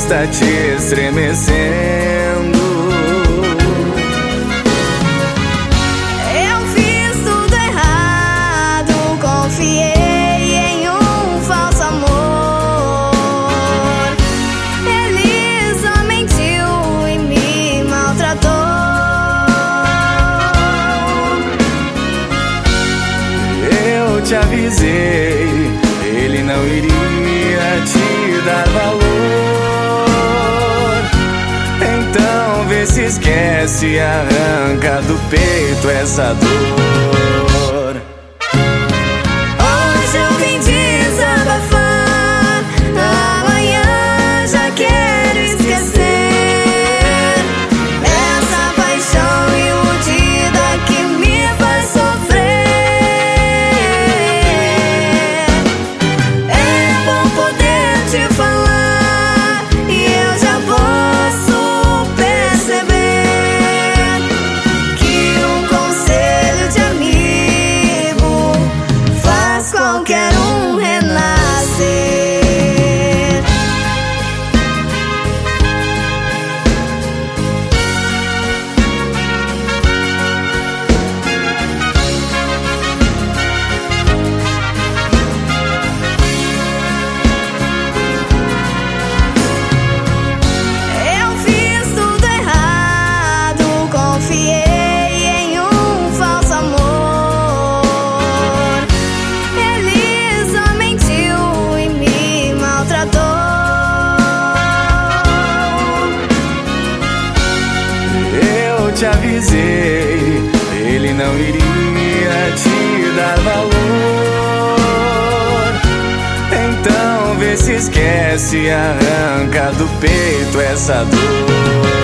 está te estremecendo. Eu fiz tudo errado, confiei em um falso amor. Ele só mentiu e me maltratou. Eu te avisei, ele não iria te dar valor. Então vê se esquece e arranca do peito essa dor. Hoje eu vim desabafar, amanhã já quero esquecer essa paixão iludida que me faz sofrer. É bom poder te falar e eu já posso perceber que um conselho de amigo faz qualquer um renascer. Eu fiz tudo errado, confiei em um falso amor. Ele só mentiu e me maltratou. Eu te avisei, ele não iria te dar valor. Então vê se esquece e arranca do peito essa dor.